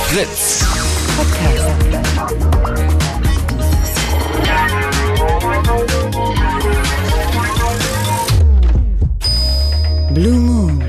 Fritz. Blue Moon.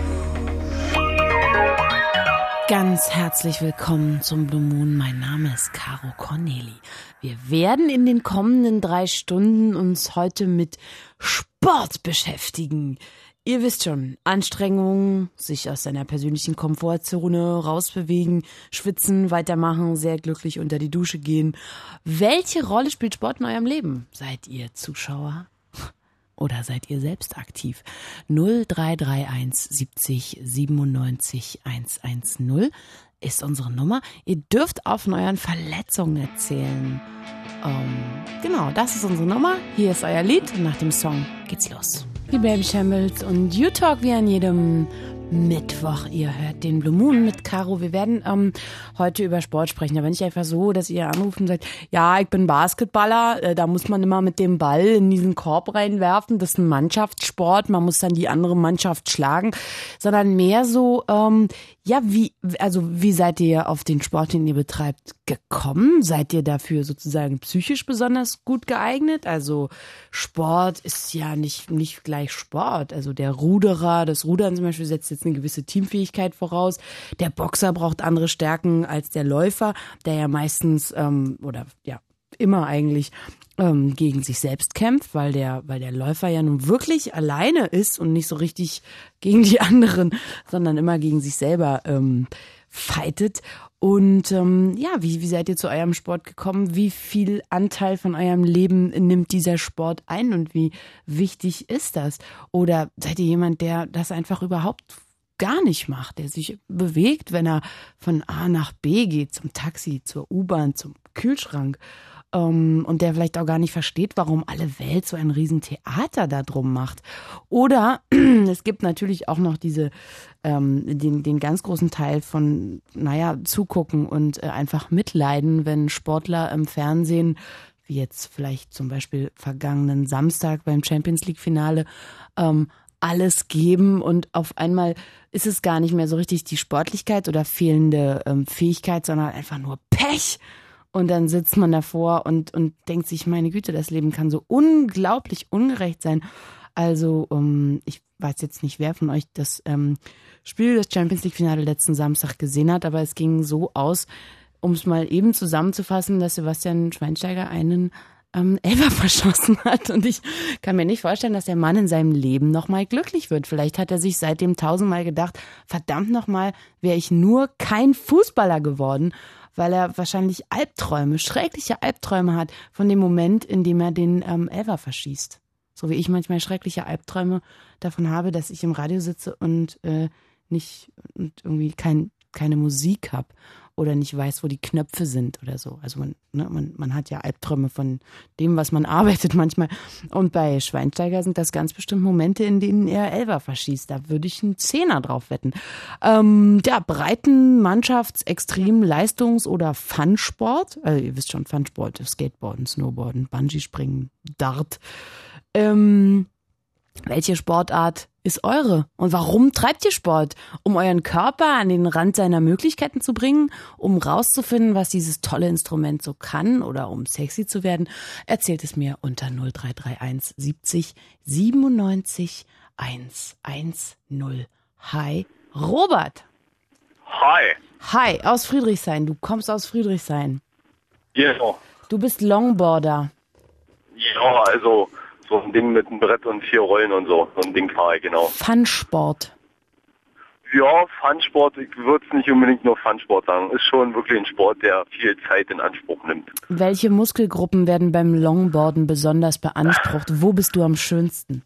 Ganz herzlich willkommen zum Blue Moon. Mein Name ist Caro Corneli. Wir werden in den kommenden 3 Stunden uns heute mit Sport beschäftigen. Ihr wisst schon, Anstrengungen, sich aus seiner persönlichen Komfortzone rausbewegen, schwitzen, weitermachen, sehr glücklich unter die Dusche gehen. Welche Rolle spielt Sport in eurem Leben? Seid ihr Zuschauer? Oder seid ihr selbst aktiv? 0331 70 97 110 ist unsere Nummer. Ihr dürft auch von euren Verletzungen erzählen. Genau, das ist unsere Nummer. Hier ist euer Lied. Nach dem Song geht's los. Die Baby Shambles und You Talk wie an jedem Mittwoch. Ihr hört den Blue Moon mit Caro. Wir werden heute über Sport sprechen, aber nicht einfach so, dass ihr anruft und sagt, ja, ich bin Basketballer, da muss man immer mit dem Ball in diesen Korb reinwerfen, das ist ein Mannschaftssport, man muss dann die andere Mannschaft schlagen, sondern mehr so, wie seid ihr auf den Sport, den ihr betreibt, gekommen? Seid ihr dafür sozusagen psychisch besonders gut geeignet? Also Sport ist ja nicht gleich Sport. Also der Ruderer, das Rudern zum Beispiel setzt jetzt eine gewisse Teamfähigkeit voraus. Der Boxer braucht andere Stärken als der Läufer, der ja meistens immer eigentlich gegen sich selbst kämpft, weil der Läufer ja nun wirklich alleine ist und nicht so richtig gegen die anderen, sondern immer gegen sich selber fightet. Und wie seid ihr zu eurem Sport gekommen? Wie viel Anteil von eurem Leben nimmt dieser Sport ein und wie wichtig ist das? Oder seid ihr jemand, der das einfach überhaupt gar nicht macht, der sich bewegt, wenn er von A nach B geht, zum Taxi, zur U-Bahn, zum Kühlschrank? Und der vielleicht auch gar nicht versteht, warum alle Welt so ein Riesentheater da drum macht. Oder es gibt natürlich auch noch den ganz großen Teil von, zugucken und einfach mitleiden, wenn Sportler im Fernsehen, wie jetzt vielleicht zum Beispiel vergangenen Samstag beim Champions-League-Finale, alles geben und auf einmal ist es gar nicht mehr so richtig die Sportlichkeit oder fehlende Fähigkeit, sondern einfach nur Pech. Und dann sitzt man davor und denkt sich, meine Güte, das Leben kann so unglaublich ungerecht sein. Also ich weiß jetzt nicht, wer von euch das Spiel des Champions-League-Finale letzten Samstag gesehen hat, aber es ging so aus, um es mal eben zusammenzufassen, dass Sebastian Schweinsteiger einen Elfer verschossen hat. Und ich kann mir nicht vorstellen, dass der Mann in seinem Leben nochmal glücklich wird. Vielleicht hat er sich seitdem 1000-mal gedacht, verdammt nochmal, wäre ich nur kein Fußballer geworden, weil er wahrscheinlich schreckliche Albträume hat von dem Moment, in dem er den Elfer verschießt. So wie ich manchmal schreckliche Albträume davon habe, dass ich im Radio sitze und irgendwie keine Musik habe oder nicht weiß, wo die Knöpfe sind oder so. Also man hat ja Albträume von dem, was man arbeitet manchmal. Und bei Schweinsteiger sind das ganz bestimmt Momente, in denen er Elfer verschießt. Da würde ich einen Zehner drauf wetten. Breiten-, Mannschafts-, Extrem-, Leistungs- oder Funsport. Also ihr wisst schon, Funsport, Skateboarden, Snowboarden, Bungee-Springen, Dart. Welche Sportart ist eure? Und warum treibt ihr Sport? Um euren Körper an den Rand seiner Möglichkeiten zu bringen? Um rauszufinden, was dieses tolle Instrument so kann? Oder um sexy zu werden? Erzählt es mir unter 0331 70 97 110. Hi, Robert. Hi. Hi, aus Friedrichshain. Du kommst aus Friedrichshain. Ja. Du bist Longboarder. Ja, also so ein Ding mit einem Brett und 4 Rollen und so. So ein Ding fahre ich, genau. Funsport. Ja, Funsport, ich würde es nicht unbedingt nur Funsport sagen. Ist schon wirklich ein Sport, der viel Zeit in Anspruch nimmt. Welche Muskelgruppen werden beim Longboarden besonders beansprucht? Wo bist du am schönsten?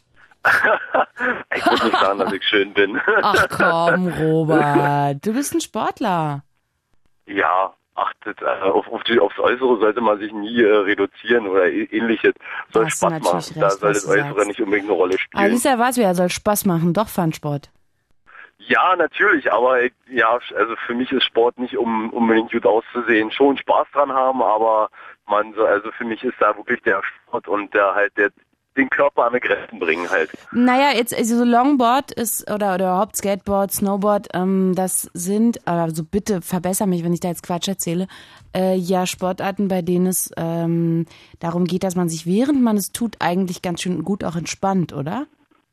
Ich würde nicht sagen, dass ich schön bin. Ach komm, Robert. Du bist ein Sportler. Ja, aufs Äußere sollte man sich nie reduzieren oder ähnliches. Soll Hast Spaß machen. recht, Da soll das Äußere sagst. nicht unbedingt eine Rolle spielen. Aber siehst du, was wäre? Soll Spaß machen. Doch Funsport. Ja, natürlich, aber also für mich ist Sport nicht, um unbedingt gut auszusehen, schon Spaß dran haben, aber also für mich ist da wirklich der Sport und der den Körper an die Grenzen bringen halt. Naja, jetzt also so Longboard ist oder überhaupt Skateboard, Snowboard, das sind, also bitte verbessere mich, wenn ich da jetzt Quatsch erzähle, ja Sportarten, bei denen es darum geht, dass man sich während man es tut eigentlich ganz schön gut auch entspannt, oder?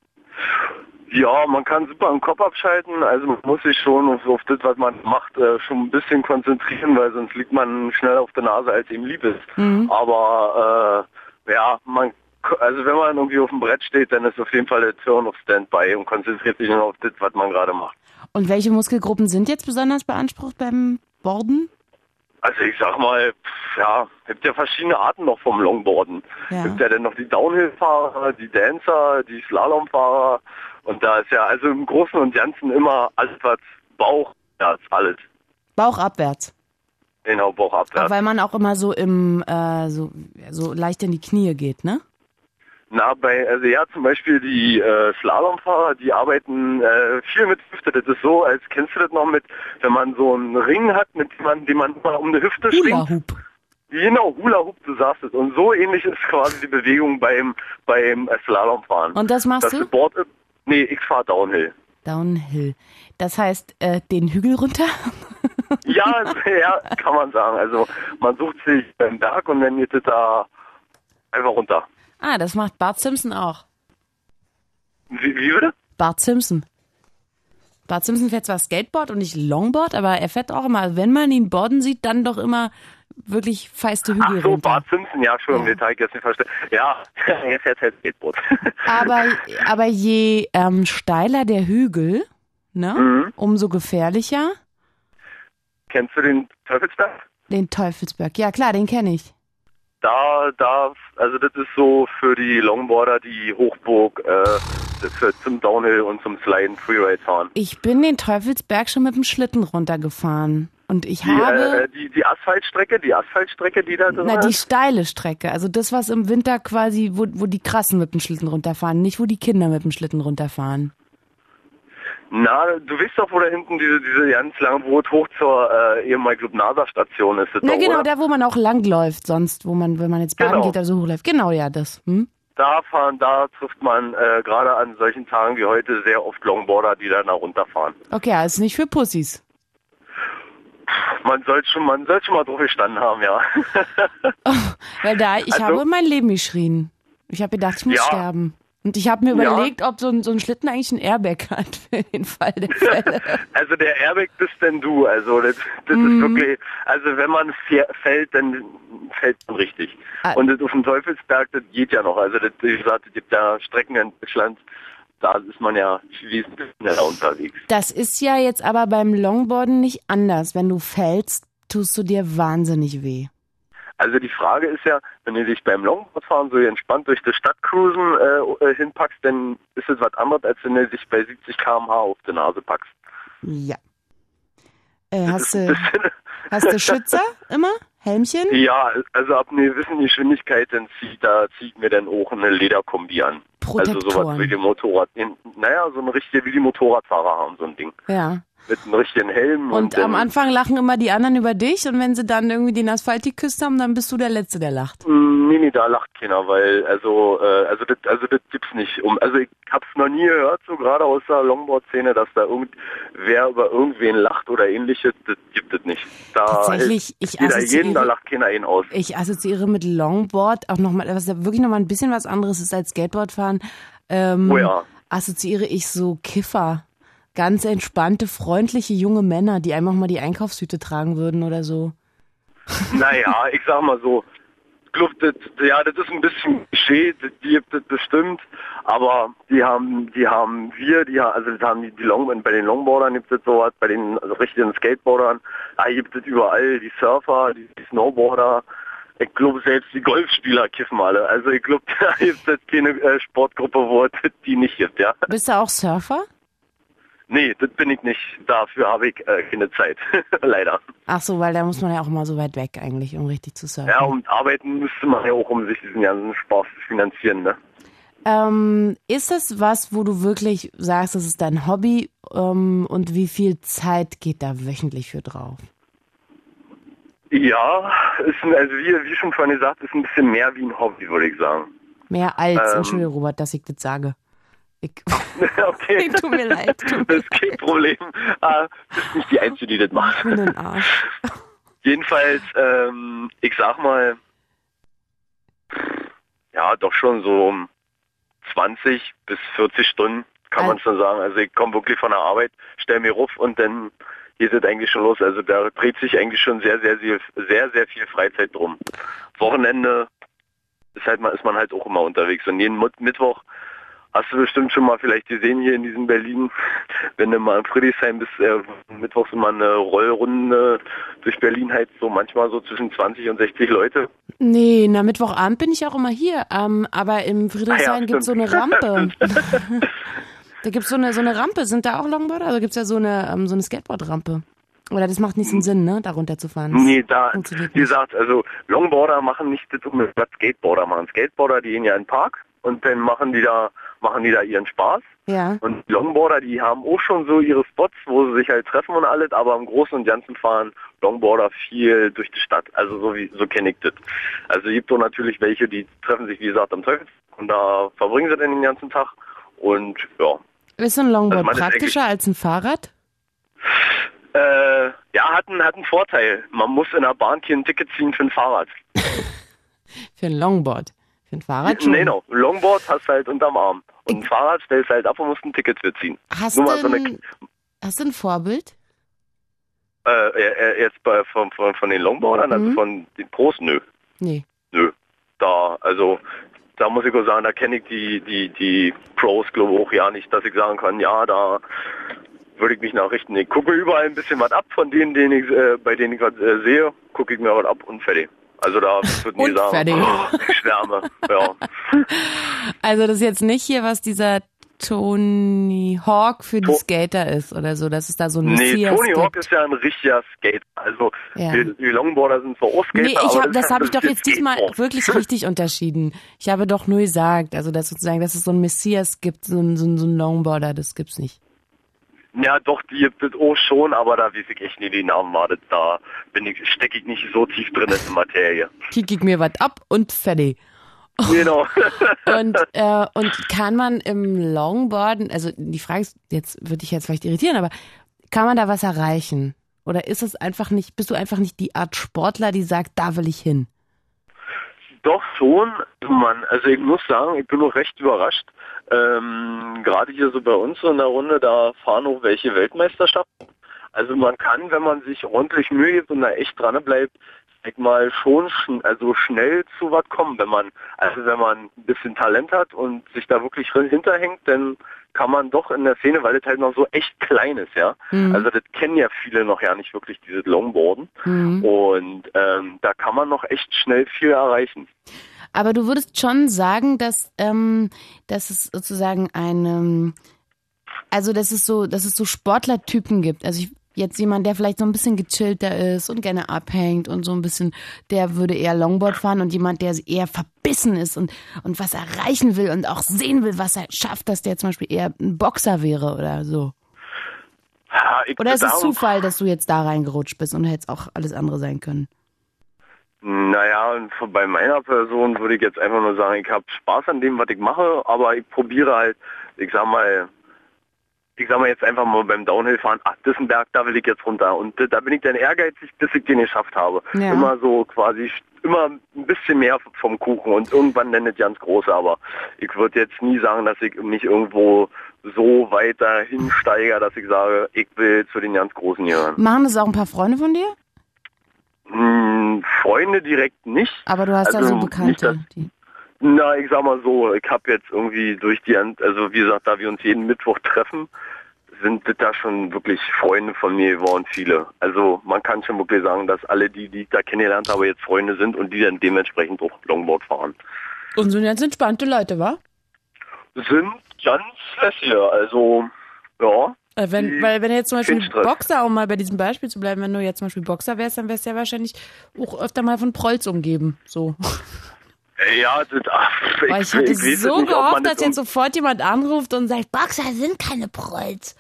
Ja, man kann super den Kopf abschalten, also man muss sich schon auf das, was man macht, schon ein bisschen konzentrieren, weil sonst liegt man schneller auf der Nase, als ihm lieb ist. Aber ja, also wenn man irgendwie auf dem Brett steht, dann ist auf jeden Fall der Turn auf Standby und konzentriert sich nur auf das, was man gerade macht. Und welche Muskelgruppen sind jetzt besonders beansprucht beim Borden? Also ich sag mal, ja, gibt ja verschiedene Arten noch vom Longboarden. Ja. Gibt ja dann noch die Downhill-Fahrer, die Dancer, die Slalom-Fahrer. Und da ist ja also im Großen und Ganzen immer alles, was Bauch, ja, ist alles. Bauch abwärts. Genau, Bauch abwärts. Aber weil man auch immer so so leicht in die Knie geht, ne? Na, also ja, zum Beispiel die Slalomfahrer, die arbeiten viel mit Hüfte. Das ist so, als kennst du das noch mit, wenn man so einen Ring hat, mit dem man mal um eine Hüfte schwingt. Hula Hoop. Genau, Hula Hoop, du sagst es. Und so ähnlich ist quasi die Bewegung beim Slalomfahren. Und das machst du? Nee, ich fahre Downhill. Downhill. Das heißt, den Hügel runter? Ja, kann man sagen. Also man sucht sich einen Berg und dann geht es da einfach runter. Ah, das macht Bart Simpson auch. Wie bitte? Bart Simpson. Bart Simpson fährt zwar Skateboard und nicht Longboard, aber er fährt auch immer, wenn man ihn borden sieht, dann doch immer wirklich feiste Hügel Ach so, runter. Bart Simpson, ja, schon im Ja. Detail jetzt nicht verstehen. Ja, er fährt halt Skateboard. Aber je steiler der Hügel, ne, umso gefährlicher. Kennst du den Teufelsberg? Den Teufelsberg. Ja klar, den kenne ich. Also das ist so für die Longboarder die Hochburg zum Downhill und zum Sliden Freeride fahren. Ich bin den Teufelsberg schon mit dem Schlitten runtergefahren. Und ich habe... Die Asphaltstrecke, die da drin Na, die ist? steile Strecke. Also das, was im Winter quasi, wo die Krassen mit dem Schlitten runterfahren, nicht wo die Kinder mit dem Schlitten runterfahren. Na, du weißt doch, wo da hinten diese ganz lange Boot hoch zur ehemaligen NASA-Station ist. Na doch, genau, oder? da wo man auch langläuft sonst, wo man, wenn man jetzt baden Genau. geht oder so hochläuft. Genau, ja, das. Da trifft man gerade an solchen Tagen wie heute sehr oft Longboarder, die da runterfahren. Okay, also ist nicht für Pussys. Man soll schon mal drauf gestanden haben, ja. Weil ich Also- habe mein Leben geschrien. Ich habe gedacht, ich muss Ja. sterben. Und ich habe mir Ja. überlegt, ob so ein Schlitten eigentlich ein Airbag hat für den Fall der Fälle. Also der Airbag bist denn du. Also das ist wirklich, also wenn man fällt, dann fällt man richtig. Ah. Und das auf dem Teufelsberg, das geht ja noch. Also das, wie gesagt, es gibt ja Strecken in Deutschland, da ist man ja wesentlich schneller unterwegs. Das ist ja jetzt aber beim Longboarden nicht anders. Wenn du fällst, tust du dir wahnsinnig weh. Also die Frage ist ja, wenn du dich beim Longboardfahren so entspannt durch die Stadt cruisen hinpackst, dann ist es was anderes, als wenn du dich bei 70 km/h auf die Nase packst. Ja. Das Hast ist ein du bisschen Schützer immer? Helmchen? Ja, also ab einer gewissen Geschwindigkeit dann zieht mir dann auch eine Lederkombi an. Also sowas Protektoren. wie die so eine richtige, wie die Motorradfahrer haben, so ein Ding. Ja. Mit einem richtigen Helm. Und am Anfang lachen immer die anderen über dich und wenn sie dann irgendwie den Asphalt geküsst haben, dann bist du der Letzte, der lacht. Nee, da lacht keiner, weil das gibt's nicht. Also ich hab's noch nie gehört, so gerade aus der Longboard-Szene, dass da wer über irgendwen lacht oder ähnliches, das gibt es nicht. Da Tatsächlich, da lacht keiner ihn aus. Ich assoziiere mit Longboard auch nochmal, was ja wirklich nochmal ein bisschen was anderes ist als Skateboardfahren, Oh ja. assoziiere ich so Kiffer. Ganz entspannte, freundliche junge Männer, die einfach mal die Einkaufstüte tragen würden oder so. Naja, ich sag mal so, ich glaub, das ist ein bisschen Klischee, die gibt es bestimmt, aber die haben die bei den Longboardern gibt es sowas, bei den richtigen Skateboardern, da gibt es überall die Surfer, die Snowboarder. Ich glaube, selbst die Golfspieler kiffen alle. Also ich glaube, da gibt es jetzt keine Sportgruppe, wo es die nicht gibt, ja. Bist du auch Surfer? Nee, das bin ich nicht. Dafür habe ich keine Zeit. Leider. Ach so, weil da muss man ja auch immer so weit weg eigentlich, um richtig zu surfen. Ja, und arbeiten müsste man ja auch, um sich diesen ganzen Spaß zu finanzieren, ne? Ist es was, wo du wirklich sagst, das ist dein Hobby und wie viel Zeit geht da wöchentlich für drauf? Ja, wie schon vorhin gesagt, ist ein bisschen mehr wie ein Hobby, würde ich sagen. Mehr als, Entschuldigung, Robert, dass ich das sage. Okay. Tut mir leid. Das ist kein Problem. Du bist nicht die Einzige, die das macht. Ich bin ein Arsch. Jedenfalls, ich sag mal, ja, doch schon so 20 bis 40 Stunden, kann man schon sagen. Also ich komme wirklich von der Arbeit, stelle mir ruf und dann geht es eigentlich schon los. Also da dreht sich eigentlich schon sehr viel Freizeit drum. Wochenende ist man halt auch immer unterwegs. Und jeden Mittwoch hast du bestimmt schon mal vielleicht gesehen hier in diesem Berlin, wenn du mal in Friedrichshain bist, mittwochs immer eine Rollrunde durch Berlin halt so manchmal so zwischen 20 und 60 Leute. Nee, na Mittwochabend bin ich auch immer hier, aber im Friedrichshain gibt's so eine Rampe. Da gibt's so eine Rampe, sind da auch Longboarder? Also gibt's ja so eine Skateboard-Rampe. Oder das macht nicht so einen Sinn, ne, da runterzufahren. Nee, wie gesagt, also Longboarder machen nicht das, was Skateboarder machen. Skateboarder, die gehen ja in den Park und dann machen die da ihren Spaß. Ja. Und Longboarder, die haben auch schon so ihre Spots, wo sie sich halt treffen und alles, aber im Großen und Ganzen fahren Longboarder viel durch die Stadt. Also so kenne ich das. Also es gibt doch natürlich welche, die treffen sich, wie gesagt, am Teufel und da verbringen sie dann den ganzen Tag und ja. Ist so ein Longboard praktischer als ein Fahrrad? Ja, hat einen Vorteil. Man muss in der Bahn kein Ticket ziehen für ein Fahrrad. Für ein Longboard? Für ein Fahrrad schon? Nee, no. Longboard hast du halt unterm Arm. Und ein Fahrrad stellst du halt ab und musst ein Ticket für ziehen. Hast du ein Vorbild? Jetzt von den Longboardern, also von den Pros, nö. Nee. Nö. Da muss ich auch sagen, da kenne ich die Pros, glaube ich, auch ja nicht, dass ich sagen kann, ja, da würde ich mich nachrichten. Ich gucke überall ein bisschen was ab von denen, bei denen ich gerade sehe, gucke ich mir was ab und fertig. Also da würde ich nie sagen, ich schwärme. Ja. Also das ist jetzt nicht hier, was dieser Tony Hawk für die Skater ist oder so, dass es da so ein Messias Tony Hawk gibt. ist ja ein richtiger Skater. Also die Longboarder sind zwar auch Skater, Nee, das habe ich doch jetzt diesmal wirklich richtig unterschieden. Ich habe doch nur gesagt, also dass es so ein Messias gibt, so ein Longboarder, das gibt's nicht. Ja, doch, die gibt es auch schon, aber da weiß ich echt nie die Namen wartet. Da stecke ich nicht so tief drin in der Materie. Kick ich mir was ab und fertig. Genau. Und kann man im Longboarden, also die Frage ist, jetzt würde ich jetzt vielleicht irritieren, aber kann man da was erreichen? Oder bist du einfach nicht die Art Sportler, die sagt, da will ich hin? Doch schon, Mann. Also ich muss sagen, ich bin noch recht überrascht. Gerade hier so bei uns in der Runde, da fahren auch welche Weltmeisterschaften. Also man kann, wenn man sich ordentlich Mühe gibt und da echt dran bleibt, mal schon schnell zu was kommen. Wenn man ein bisschen Talent hat und sich da wirklich hinterhängt, dann kann man doch in der Szene, weil das halt noch so echt klein ist, ja. Mhm. Also das kennen ja viele noch ja nicht wirklich, dieses Longboarden. Mhm. Und da kann man noch echt schnell viel erreichen. Aber du würdest schon sagen, dass es sozusagen dass es so Sportlertypen gibt. Also jetzt jemand, der vielleicht so ein bisschen gechillter ist und gerne abhängt und so ein bisschen, der würde eher Longboard fahren und jemand, der eher verbissen ist und was erreichen will und auch sehen will, was er schafft, dass der zum Beispiel eher ein Boxer wäre oder so. Ja, oder ist es Zufall, dass du jetzt da reingerutscht bist und hätte es auch alles andere sein können? Naja, bei meiner Person würde ich jetzt einfach nur sagen, ich habe Spaß an dem, was ich mache, aber ich probiere halt, ich sag mal jetzt einfach mal beim Downhill fahren, das ist ein Berg, da will ich jetzt runter. Und da bin ich dann ehrgeizig, bis ich den geschafft habe. Ja. Immer so quasi, immer ein bisschen mehr vom Kuchen und irgendwann dann das ganz Große. Aber ich würde jetzt nie sagen, dass ich mich irgendwo so weiter hinsteige, dass ich sage, ich will zu den ganz Großen gehören. Machen das auch ein paar Freunde von dir? Freunde direkt nicht. Aber du hast da so Bekannte. Ich sag mal so, ich habe jetzt irgendwie also wie gesagt, da wir uns jeden Mittwoch treffen, sind da schon wirklich Freunde von mir geworden, viele. Also man kann schon wirklich sagen, dass alle die ich da kennengelernt habe, jetzt Freunde sind und die dann dementsprechend auch Longboard fahren. Und sind ganz entspannte Leute, wa? Sind ganz lässig, also ja. Weil wenn du jetzt zum Beispiel Boxer, um mal bei diesem Beispiel zu bleiben, wenn du jetzt zum Beispiel Boxer wärst, dann wärst du ja wahrscheinlich auch öfter mal von Prolls umgeben, so. Ja, ich hätte so gehofft, dass jetzt sofort jemand anruft und sagt, Boxer sind keine Prolls.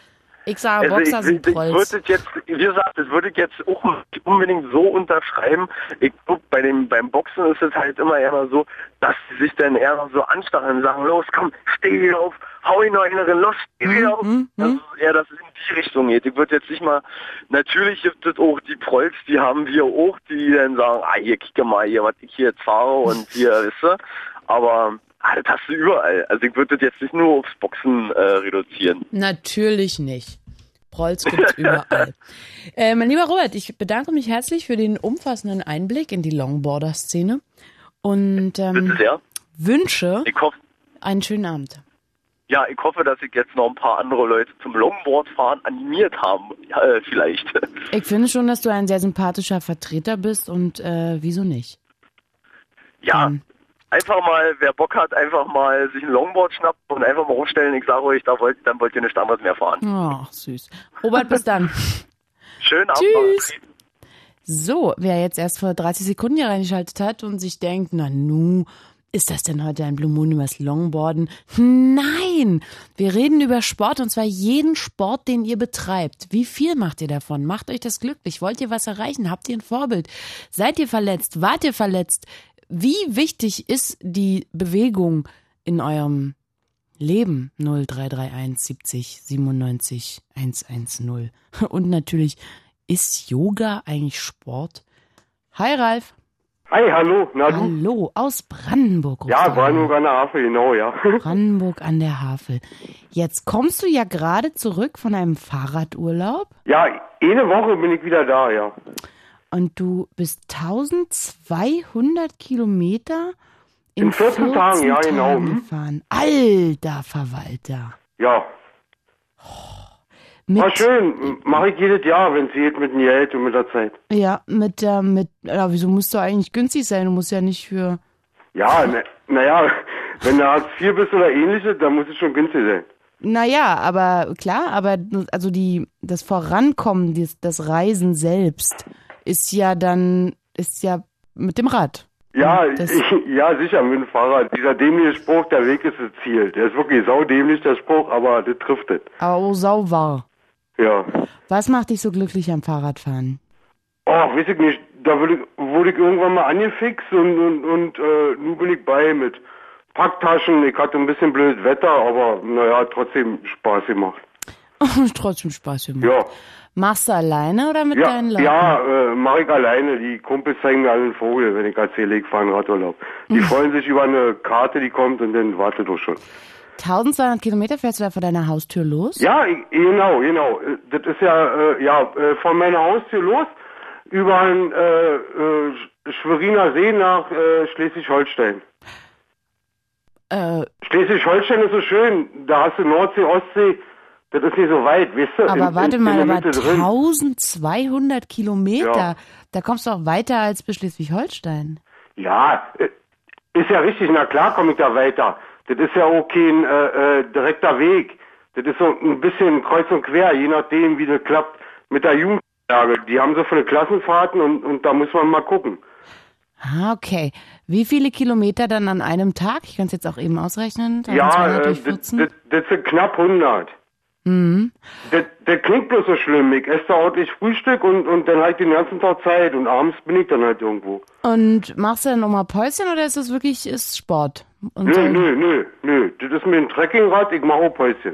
Ich sage, Boxer sind Prolls. Wie gesagt, das würde ich jetzt auch nicht unbedingt so unterschreiben. Ich glaube, beim Boxen ist es halt immer eher so, dass sie sich dann eher noch so anstacheln und sagen, los, komm, steh wieder auf, hau ihn noch in den los, steh wieder auf. Das ist eher, dass es in die Richtung geht. Ich würde jetzt nicht mal, natürlich gibt es auch die Prolls, die haben wir auch, die dann sagen, hier, kicke mal hier, was ich hier jetzt fahre und hier, weißt du. Aber das hast du überall. Also ich würde das jetzt nicht nur aufs Boxen reduzieren. Natürlich nicht. Prolls gibt's überall. Mein lieber Robert, ich bedanke mich herzlich für den umfassenden Einblick in die Longboarder-Szene und Bitte sehr. Wünsche Ich hoffe, einen schönen Abend. ja, ich hoffe, dass ich jetzt noch ein paar andere Leute zum Longboardfahren animiert haben, vielleicht. Ich finde schon, dass du ein sehr sympathischer Vertreter bist und wieso nicht? Ja, einfach mal, wer Bock hat, einfach mal sich ein Longboard schnappen und einfach mal rumstellen. Ich sage euch, dann wollt ihr nicht anderes mehr fahren. Ach, süß. Robert, bis dann. Schönen Abend. Tschüss. So, wer jetzt erst vor 30 Sekunden hier reingeschaltet hat und sich denkt, na nu, ist das denn heute ein Blue Moon übers Longboarden? Nein! Wir reden über Sport und zwar jeden Sport, den ihr betreibt. Wie viel macht ihr davon? Macht euch das glücklich? Wollt ihr was erreichen? Habt ihr ein Vorbild? Seid ihr verletzt? Wart ihr verletzt? Wie wichtig ist die Bewegung in eurem Leben? 0331 70 97 110. Und natürlich, ist Yoga eigentlich Sport? Hi Ralf. Hi, hallo, na du? Hallo, aus Brandenburg. Ja, Brandenburg an der Havel, genau, ja. Brandenburg an der Havel. Jetzt kommst du ja gerade zurück von einem Fahrradurlaub. Ja, eine Woche bin ich wieder da, ja. Und du bist 1200 Kilometer in 14 Tagen, ja, genau. gefahren. Alter Verwalter. Ja. War schön, mache ich jedes Jahr, wenn es geht, mit dem Geld und mit der Zeit. Ja, wieso musst du eigentlich günstig sein? Du musst ja nicht für... Ja, naja, wenn du Hartz IV bist oder ähnliches, dann muss es schon günstig sein. Naja, aber klar, also das Vorankommen, das Reisen selbst ist ja mit dem Rad. Ja, ja, sicher, mit dem Fahrrad. Dieser dämliche Spruch, der Weg ist das Ziel. Der ist wirklich saudämlich, der Spruch, aber das trifft es. Aber sau wahr. Ja. Was macht dich so glücklich am Fahrradfahren? Oh, weiß ich nicht. Da wurde ich irgendwann mal angefixt und nun bin ich bei mit Packtaschen. Ich hatte ein bisschen blödes Wetter, aber naja, trotzdem Spaß gemacht. Trotzdem Spaß gemacht. Ja. Machst du alleine oder mit deinen Leuten? Ja, mache ich alleine. Die Kumpels zeigen mir alle einen Vogel, wenn ich erzähle, ich fahre einen Radurlaub. Die freuen sich über eine Karte, die kommt und dann wartet doch schon. 1200 Kilometer fährst du da vor deiner Haustür los? Ja, genau. Das ist ja, von meiner Haustür los über den Schweriner See nach Schleswig-Holstein. Schleswig-Holstein ist so schön. Da hast du Nordsee, Ostsee. Das ist nicht so weit, weißt du? Aber warte mal, 1200 Kilometer. Ja. Da kommst du auch weiter als bis Schleswig-Holstein. Ja, ist ja richtig. Na klar komme ich da weiter. Das ist ja auch kein direkter Weg. Das ist so ein bisschen kreuz und quer, je nachdem, wie das klappt mit der Jugendlage. Die haben so viele Klassenfahrten und da muss man mal gucken. Ah, okay. Wie viele Kilometer dann an einem Tag? Ich kann es jetzt auch eben ausrechnen. Ja, das sind knapp 100. Mhm. Das klingt bloß so schlimm. Ich esse da ordentlich Frühstück und dann halt den ganzen Tag Zeit und abends bin ich dann halt irgendwo. Und machst du dann nochmal Päuschen oder ist das wirklich Sport? Und Nö. Das ist mir ein Trekkingrad, ich mache auch Päuschen.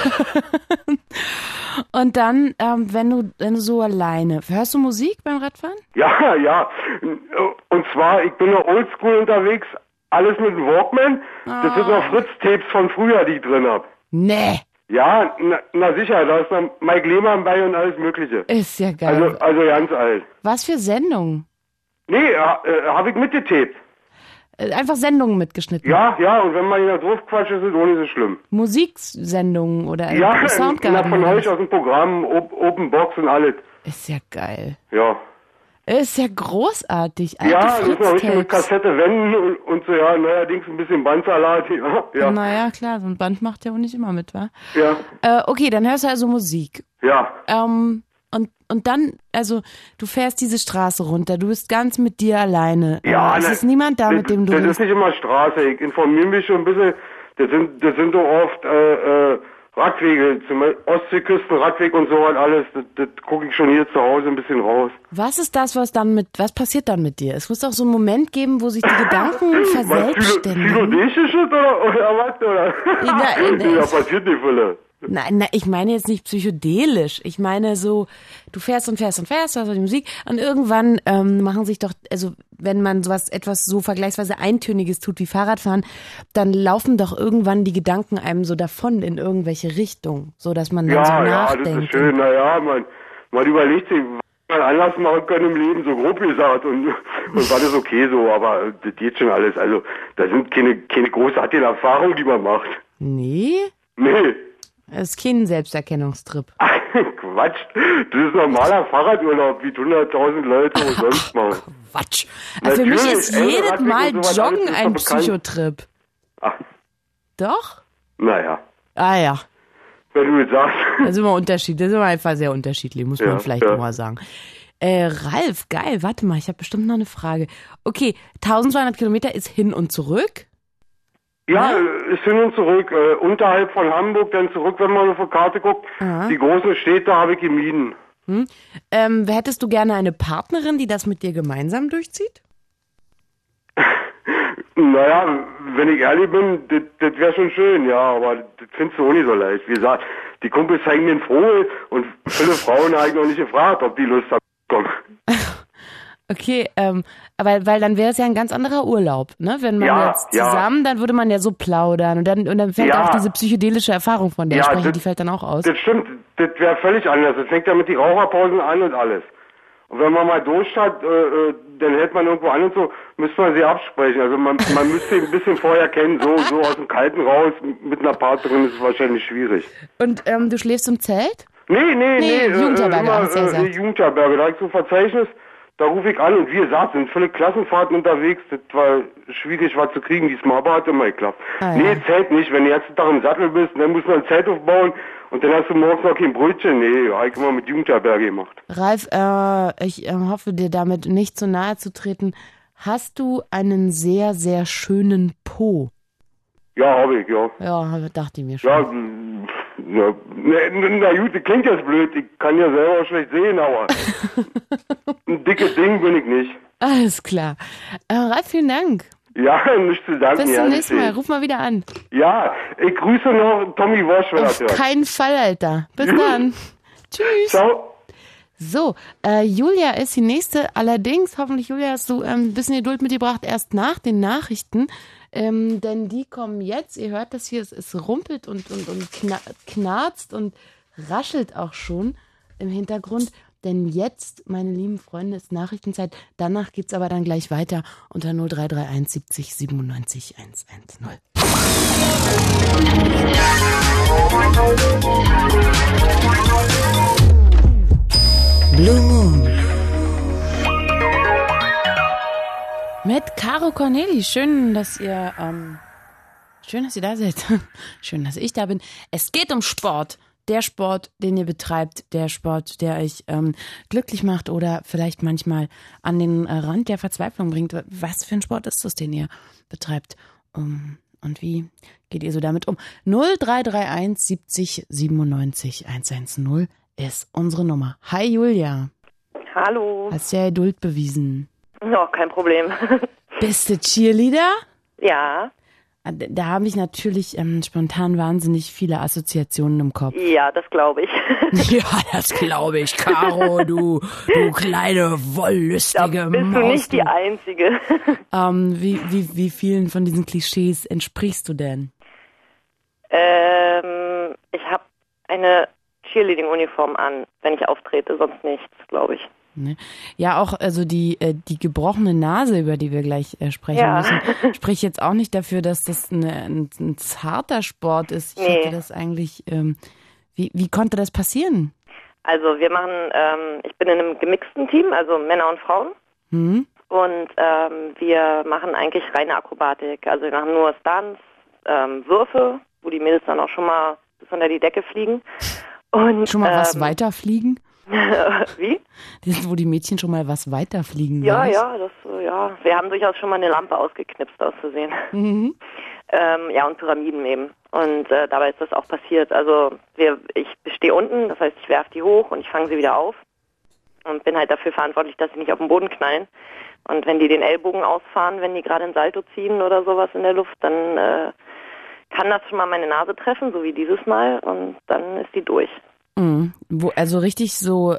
Und dann, wenn du so alleine, hörst du Musik beim Radfahren? Ja. Und zwar, ich bin noch oldschool unterwegs, alles mit dem Walkman. Das sind noch Fritz-Tapes von früher, die ich drin hab. Nee. Ja, na sicher, da ist noch Mike Lehmann bei und alles Mögliche. Ist ja geil. Also ganz alt. Was für Sendungen? Nee, hab ich mitgetaped. Einfach Sendungen mitgeschnitten? Ja, und wenn man hier drauf quatscht, ist es auch nicht so schlimm. Musiksendungen oder Soundgarden? Ja, von euch aus dem Programm, Open Box und alles. Ist ja geil. Ja. Ist ja großartig. Alte das ist noch richtig mit Kassette wenden und so, ja, neuerdings ein bisschen Bandsalat. Ja. Naja, klar, so ein Band macht ja auch nicht immer mit, wa? Ja. Okay, dann hörst du also Musik. Ja. Und dann, also, du fährst diese Straße runter, du bist ganz mit dir alleine. Ja, es ist niemand da, mit dem du... Das ist nicht immer Straße, ich informiere mich schon ein bisschen, das sind doch oft Radwege, zum Beispiel Ostseeküsten, Radweg und so und alles, das gucke ich schon hier zu Hause ein bisschen raus. Was ist das, was passiert dann mit dir? Es muss doch so einen Moment geben, wo sich die Gedanken verselbstständigen. Philodesisches oder was? Oder? Nee, da passiert nicht viel. Nein, ich meine jetzt nicht psychedelisch. Ich meine so, du fährst und fährst und fährst, also die Musik und irgendwann machen sich doch, also wenn man etwas so vergleichsweise Eintöniges tut wie Fahrradfahren, dann laufen doch irgendwann die Gedanken einem so davon in irgendwelche Richtungen, so dass man dann so nachdenkt. Ja, das ist schön. Naja, man überlegt sich, was man anders machen kann im Leben, so grob gesagt und war das okay so, aber das geht schon alles. Also da sind keine großartigen Erfahrungen, die man macht. Nee? Nee. Das ist kein Selbsterkennungstrip. Quatsch. Das ist normaler Fahrradurlaub, wie 100.000 Leute sonst machen. Quatsch. Also für mich ist jedes Mal Joggen ein Psychotrip. Ach. Doch? Naja. Ah ja. Wenn du jetzt sagst. Das ist immer unterschiedlich. Das ist immer einfach sehr unterschiedlich, muss man vielleicht auch mal sagen. Ralf, geil. Warte mal, ich habe bestimmt noch eine Frage. Okay, 1200 Kilometer ist hin und zurück? Ja, ist hin und zurück. Unterhalb von Hamburg, dann zurück, wenn man auf die Karte guckt. Aha. Die großen Städte habe ich gemieden. Hättest du gerne eine Partnerin, die das mit dir gemeinsam durchzieht? Naja, wenn ich ehrlich bin, das wäre schon schön, ja, aber das findest du auch nicht so leicht. Wie gesagt, die Kumpels zeigen mir einen Vogel und viele Frauen habe ich noch nicht gefragt, ob die Lust haben zu kommen. Okay, aber weil dann wäre es ja ein ganz anderer Urlaub, ne? Wenn man jetzt zusammen, dann würde man ja so plaudern und dann fällt auch diese psychedelische Erfahrung, von der ich spreche, die fällt dann auch aus. Das stimmt, das wäre völlig anders. Das fängt ja mit den Raucherpausen an und alles. Und wenn man mal durch hat, dann hält man irgendwo an und so, müsste man sie absprechen. Also man müsste ein bisschen vorher kennen, so aus dem Kalten raus, mit einer Partnerin ist es wahrscheinlich schwierig. Und du schläfst im Zelt? Nee. Jugendherberge, hast du ja gesagt. Jugendherberge, da habe ich so ein Verzeichnis. Da rufe ich an und wie gesagt, sind viele Klassenfahrten unterwegs. Das war schwierig, was zu kriegen. Diesmal aber hat immer geklappt. Nee, Zelt nicht. Wenn du jetzt einen Tag im Sattel bist, dann muss man ein Zelt aufbauen und dann hast du morgens noch kein Brötchen. Nee, habe ich immer mit Jugendherberge gemacht. Ralf, ich hoffe dir damit nicht zu nahe zu treten. Hast du einen sehr, sehr schönen Po? Ja, habe ich, ja. Ja, dachte ich mir schon. Ja, na gut, das klingt jetzt blöd, ich kann ja selber schlecht sehen, aber ein dickes Ding bin ich nicht. Alles klar. Ralf, vielen Dank. Ja, nicht zu danken. Bis zum nächsten Mal, ruf mal wieder an. Ja, ich grüße noch Tommy Walsh, wenn Auf keinen Fall, Alter. Bis dann. Tschüss. Ciao. So, Julia ist die nächste. Allerdings, hoffentlich, Julia, hast du ein bisschen Geduld mitgebracht, erst nach den Nachrichten. Denn die kommen jetzt, ihr hört das hier, es rumpelt und knarzt und raschelt auch schon im Hintergrund. Denn jetzt, meine lieben Freunde, ist Nachrichtenzeit. Danach geht's aber dann gleich weiter unter 0331 70 97 110. Blue Moon. Mit Caro Corneli. Schön, dass ihr da seid. Schön, dass ich da bin. Es geht um Sport. Der Sport, den ihr betreibt, der Sport, der euch glücklich macht oder vielleicht manchmal an den Rand der Verzweiflung bringt. Was für ein Sport ist das, den ihr betreibt? Und wie geht ihr so damit um? 0331 70 97 110 ist unsere Nummer. Hi Julia. Hallo. Hast ja Geduld bewiesen. Ja, kein Problem. Bist du Cheerleader? Ja. Da habe ich natürlich spontan wahnsinnig viele Assoziationen im Kopf. Ja, das glaube ich. Ja, das glaube ich, Caro, du kleine, wollüstige Maus. Da bist du nicht die Einzige. Wie vielen von diesen Klischees entsprichst du denn? Ich habe eine Cheerleading-Uniform an, wenn ich auftrete, sonst nichts, glaube ich. Ja, auch also die gebrochene Nase, über die wir gleich sprechen müssen, spricht jetzt auch nicht dafür, dass das ein zarter Sport ist. Ich hatte das eigentlich, wie konnte das passieren? Also wir machen, ich bin in einem gemixten Team, also Männer und Frauen. Mhm. Und wir machen eigentlich reine Akrobatik. Also wir machen nur Stunts, Würfe, wo die Mädels dann auch schon mal bis unter die Decke fliegen. Und, schon mal was weiterfliegen? Wie? Das ist, wo die Mädchen schon mal was weiterfliegen. Ja, ja, wir haben durchaus schon mal eine Lampe ausgeknipst, auszusehen. Mhm. Ja, und Pyramiden eben. Und dabei ist das auch passiert. Also ich stehe unten, das heißt, ich werfe die hoch und ich fange sie wieder auf und bin halt dafür verantwortlich, dass sie nicht auf den Boden knallen. Und wenn die den Ellbogen ausfahren, wenn die gerade ein Salto ziehen oder sowas in der Luft, dann kann das schon mal meine Nase treffen, so wie dieses Mal, und dann ist die durch. Mhm. Also richtig so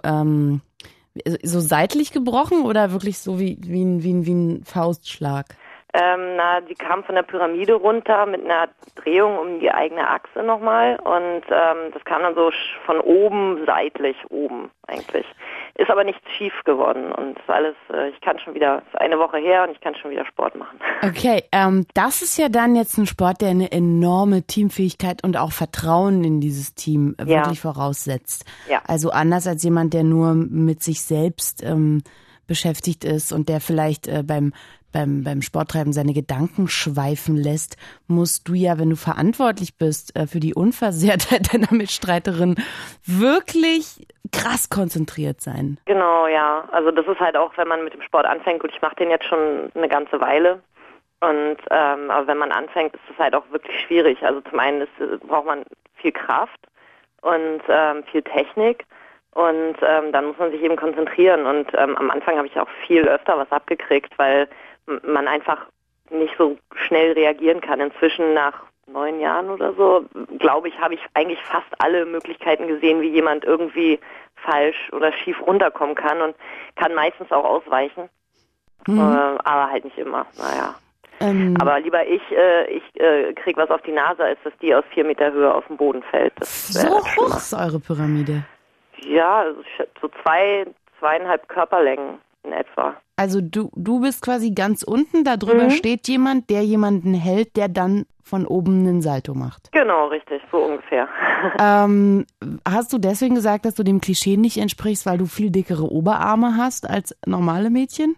seitlich gebrochen oder wirklich so wie ein Faustschlag? Die kam von der Pyramide runter mit einer Drehung um die eigene Achse nochmal und das kam dann so von oben, seitlich oben eigentlich. Ist aber nichts schief geworden und ist alles, ich kann schon wieder, ist eine Woche her und ich kann schon wieder Sport machen. Okay, das ist ja dann jetzt ein Sport, der eine enorme Teamfähigkeit und auch Vertrauen in dieses Team wirklich voraussetzt. Ja. Also anders als jemand, der nur mit sich selbst beschäftigt ist und der vielleicht beim Sporttreiben seine Gedanken schweifen lässt, musst du ja, wenn du verantwortlich bist für die Unversehrtheit deiner Mitstreiterin, wirklich krass konzentriert sein. Genau, ja. Also das ist halt auch, wenn man mit dem Sport anfängt, gut, ich mache den jetzt schon eine ganze Weile und aber wenn man anfängt, ist es halt auch wirklich schwierig. Also zum einen braucht man viel Kraft und viel Technik. Und dann muss man sich eben konzentrieren. Und am Anfang habe ich auch viel öfter was abgekriegt, weil man einfach nicht so schnell reagieren kann. Inzwischen nach 9 Jahren oder so, glaube ich, habe ich eigentlich fast alle Möglichkeiten gesehen, wie jemand irgendwie falsch oder schief runterkommen kann und kann meistens auch ausweichen. Aber halt nicht immer, naja. Aber lieber ich krieg was auf die Nase, als dass die aus 4 Meter Höhe auf den Boden fällt. So hoch ist eure Pyramide? Ja, so 2,5 Körperlängen in etwa. Also du bist quasi ganz unten, da drüber steht jemand, der jemanden hält, der dann von oben einen Salto macht. Genau, richtig, so ungefähr. Hast du deswegen gesagt, dass du dem Klischee nicht entsprichst, weil du viel dickere Oberarme hast als normale Mädchen?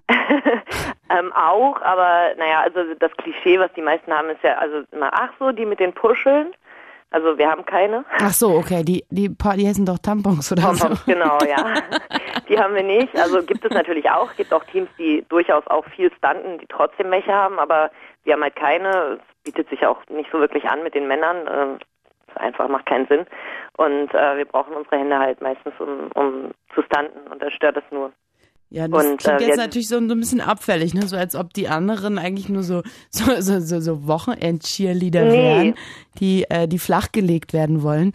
Auch, aber naja, also das Klischee, was die meisten haben, ist ja also immer, die mit den Puscheln. Also wir haben keine. Ach so, okay, die heißen doch Tampons oder Tampons, so. Genau, ja. Die haben wir nicht. Also gibt es natürlich auch. Gibt auch Teams, die durchaus auch viel stunten, die trotzdem welche haben, aber wir haben halt keine. Es bietet sich auch nicht so wirklich an mit den Männern. Einfach macht keinen Sinn. Und wir brauchen unsere Hände halt meistens, um zu stunten und da stört es nur. Ja, das klingt jetzt natürlich so ein bisschen abfällig, ne? So als ob die anderen eigentlich nur so Wochenend-Cheerleader wären, die flachgelegt werden wollen.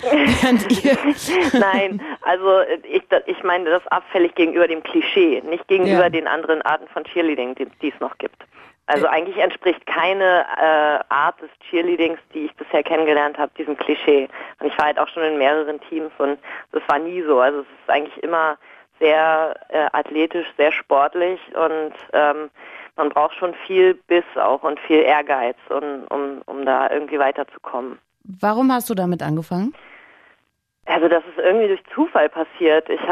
Nein, also ich meine das abfällig gegenüber dem Klischee, nicht gegenüber den anderen Arten von Cheerleading, die es noch gibt. Also eigentlich entspricht keine Art des Cheerleadings, die ich bisher kennengelernt habe, diesem Klischee. Und ich war halt auch schon in mehreren Teams und das war nie so. Also es ist eigentlich immer sehr athletisch, sehr sportlich und man braucht schon viel Biss auch und viel Ehrgeiz, um da irgendwie weiterzukommen. Warum hast du damit angefangen? Also das ist irgendwie durch Zufall passiert. Ich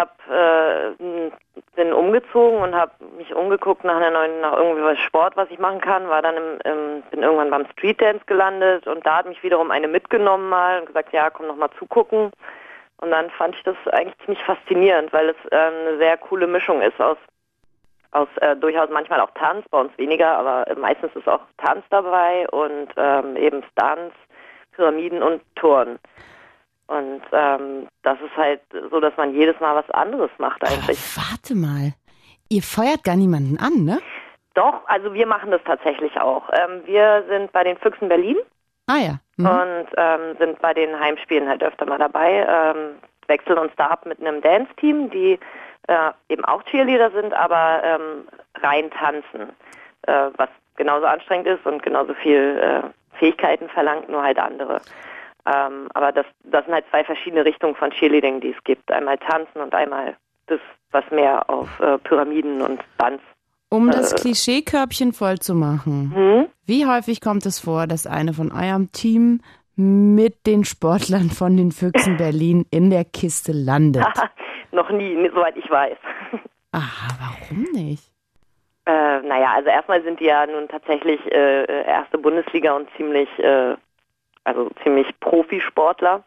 bin umgezogen und habe mich umgeguckt nach irgendwie was Sport, was ich machen kann. War dann bin irgendwann beim Street Dance gelandet und da hat mich wiederum eine mitgenommen mal und gesagt, ja, komm noch mal zugucken. Und dann fand ich das eigentlich ziemlich faszinierend, weil es eine sehr coole Mischung ist aus durchaus manchmal auch Tanz, bei uns weniger, aber meistens ist auch Tanz dabei und eben Stunts, Pyramiden und Turnen. Und das ist halt so, dass man jedes Mal was anderes macht eigentlich. Aber warte mal, ihr feuert gar niemanden an, ne? Doch, also wir machen das tatsächlich auch. Wir sind bei den Füchsen Berlin. Ah ja. Und sind bei den Heimspielen halt öfter mal dabei, wechseln uns da ab mit einem Dance-Team, die eben auch Cheerleader sind, aber rein tanzen, was genauso anstrengend ist und genauso viel Fähigkeiten verlangt, nur halt andere. Aber das sind halt 2 verschiedene Richtungen von Cheerleading, die es gibt. Einmal tanzen und einmal das, was mehr auf Pyramiden und Tanz. Um das Klischeekörbchen voll zu machen, wie häufig kommt es vor, dass eine von eurem Team mit den Sportlern von den Füchsen Berlin in der Kiste landet? Noch nie, soweit ich weiß. Ah, warum nicht? Naja, also erstmal sind die ja nun tatsächlich erste Bundesliga und ziemlich Profisportler.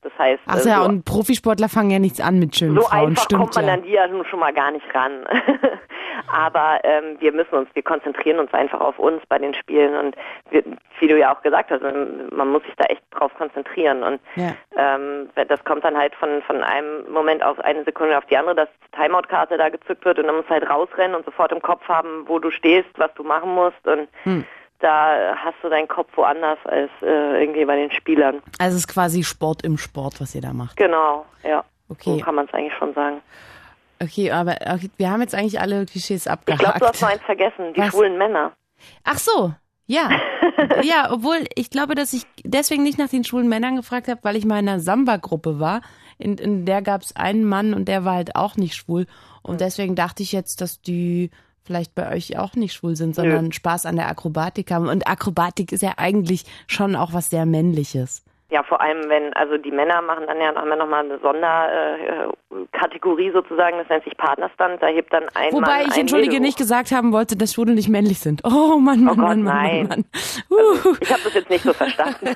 Das heißt, ach ja, und Profisportler fangen ja nichts an mit schönen so Frauen, einfach stimmt kommt man ja. an die ja nun schon mal gar nicht ran. Aber wir konzentrieren uns einfach auf uns bei den Spielen und wie du ja auch gesagt hast, man muss sich da echt drauf konzentrieren und das kommt dann halt von einem Moment auf eine Sekunde auf die andere, dass die Timeout-Karte da gezückt wird und dann musst du halt rausrennen und sofort im Kopf haben, wo du stehst, was du machen musst und da hast du deinen Kopf woanders als irgendwie bei den Spielern. Also es ist quasi Sport im Sport, was ihr da macht. Genau, ja. Okay. So kann man es eigentlich schon sagen. Okay, aber wir haben jetzt eigentlich alle Klischees abgehakt. Ich glaube, du hast noch eins vergessen, die schwulen Männer. Ach so, ja. Ja, obwohl ich glaube, dass ich deswegen nicht nach den schwulen Männern gefragt habe, weil ich mal in einer Samba-Gruppe war. In der gab es einen Mann und der war halt auch nicht schwul. Und deswegen dachte ich jetzt, dass die vielleicht bei euch auch nicht schwul sind, sondern Spaß an der Akrobatik haben. Und Akrobatik ist ja eigentlich schon auch was sehr Männliches. Ja, vor allem also die Männer machen dann ja nochmal eine Sonderkategorie sozusagen, das nennt sich Partnerstand, da hebt dann ein Wobei Mann ich, entschuldige, nicht gesagt haben wollte, dass Schwule nicht männlich sind. Oh Mann, Mann, oh Gott, Mann, nein. Mann. Also, ich habe das jetzt nicht so verstanden.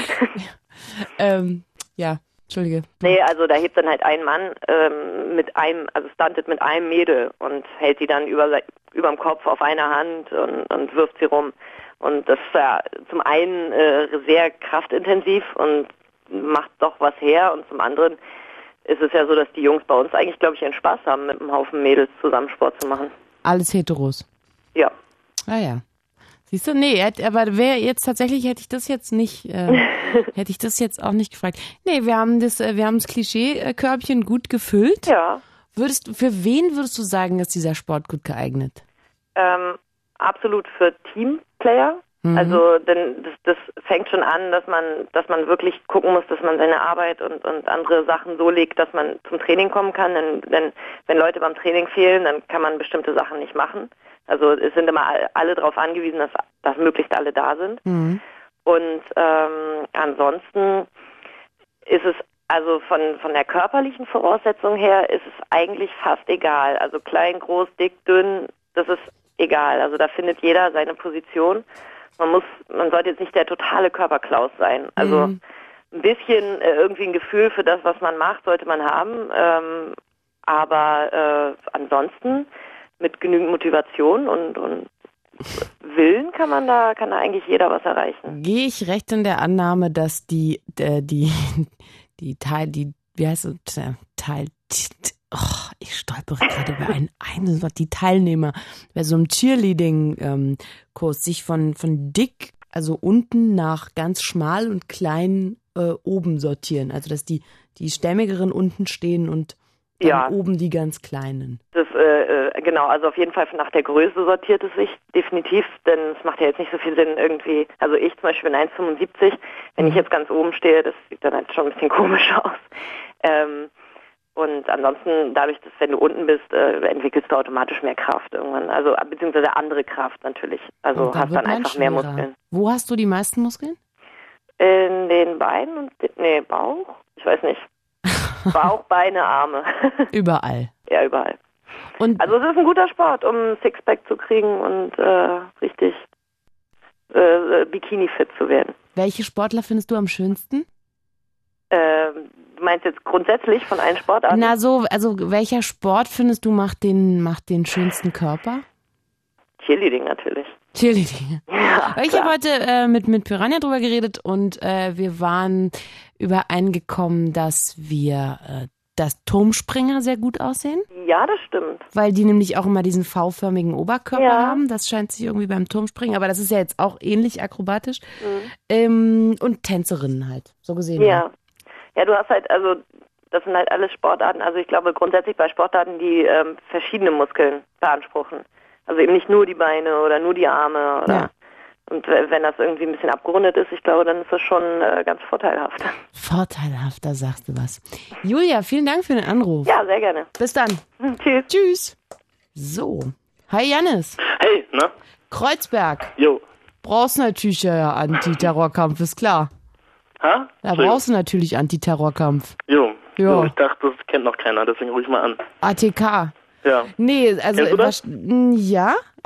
Ja, entschuldige. Nee, also da hebt dann halt ein Mann stuntet mit einem Mädel und hält die dann überm Kopf auf einer Hand und wirft sie rum. Und das ist ja zum einen sehr kraftintensiv und macht doch was her und zum anderen ist es ja so, dass die Jungs bei uns eigentlich, glaube ich, einen Spaß haben, mit einem Haufen Mädels zusammen Sport zu machen. Alles Heteros? Ja. Ah ja. Siehst du, nee, aber hätte ich das jetzt nicht, hätte ich das jetzt auch nicht gefragt. Nee, wir haben das Klischee-Körbchen gut gefüllt. Ja. Für wen würdest du sagen, ist dieser Sport gut geeignet? Absolut für Teamplayer. Also denn das fängt schon an, dass man wirklich gucken muss, dass man seine Arbeit und andere Sachen so legt, dass man zum Training kommen kann. Denn wenn Leute beim Training fehlen, dann kann man bestimmte Sachen nicht machen. Also es sind immer alle darauf angewiesen, dass möglichst alle da sind. Und ansonsten ist es also von der körperlichen Voraussetzung her ist es eigentlich fast egal. Also klein, groß, dick, dünn, das ist egal. Also da findet jeder seine Position. Man sollte jetzt nicht der totale Körperklaus sein. Also ein bisschen irgendwie ein Gefühl für das, was man macht, sollte man haben. Aber ansonsten mit genügend Motivation und Willen kann da eigentlich jeder was erreichen. Gehe ich recht in der Annahme, dass die ich stolpere gerade über ein Wort, die Teilnehmer bei so einem Cheerleading-Kurs sich von dick, also unten nach ganz schmal und klein oben sortieren. Also dass die stämmigeren unten stehen und dann oben die ganz kleinen. Das genau, also auf jeden Fall nach der Größe sortiert es sich definitiv, denn es macht ja jetzt nicht so viel Sinn irgendwie, also ich zum Beispiel bin 1,75, wenn ich jetzt ganz oben stehe, das sieht dann halt schon ein bisschen komisch aus. Und ansonsten, dadurch, dass wenn du unten bist, entwickelst du automatisch mehr Kraft irgendwann. Also beziehungsweise andere Kraft natürlich. Also hast dann einfach mehr Muskeln. Wo hast du die meisten Muskeln? In den Beinen und Bauch? Ich weiß nicht. Bauch, Beine, Arme. Überall. Ja, überall. Und also es ist ein guter Sport, um Sixpack zu kriegen und richtig Bikini-fit zu werden. Welche Sportler findest du am schönsten? Du meinst jetzt grundsätzlich von allen Sportarten? Also welcher Sport findest du macht den schönsten Körper? Cheerleading natürlich. Cheerleading. Ja, ich habe heute mit Piranha drüber geredet und wir waren übereingekommen, dass Turmspringer sehr gut aussehen. Ja, das stimmt. Weil die nämlich auch immer diesen V-förmigen Oberkörper haben. Das scheint sich irgendwie beim Turmspringen, aber das ist ja jetzt auch ähnlich akrobatisch. Und Tänzerinnen halt, so gesehen. Ja. Ja, du hast halt, also das sind halt alles Sportarten, also ich glaube grundsätzlich bei Sportarten, die verschiedene Muskeln beanspruchen. Also eben nicht nur die Beine oder nur die Arme. Oder und wenn das irgendwie ein bisschen abgerundet ist, ich glaube, dann ist das schon ganz vorteilhaft. Vorteilhafter, sagst du was. Julia, vielen Dank für den Anruf. Ja, sehr gerne. Bis dann. Tschüss. Tschüss. So. Hi, Jannis. Hey, ne? Kreuzberg. Jo. Brauchst natürlich Antiterrorkampf, ist klar. Ha? Da brauchst du natürlich Antiterrorkampf. Jo. Jo. Ich dachte, das kennt noch keiner, deswegen rufe ich mal an. ATK. Ja. Nee, also Kennst du das? Ja,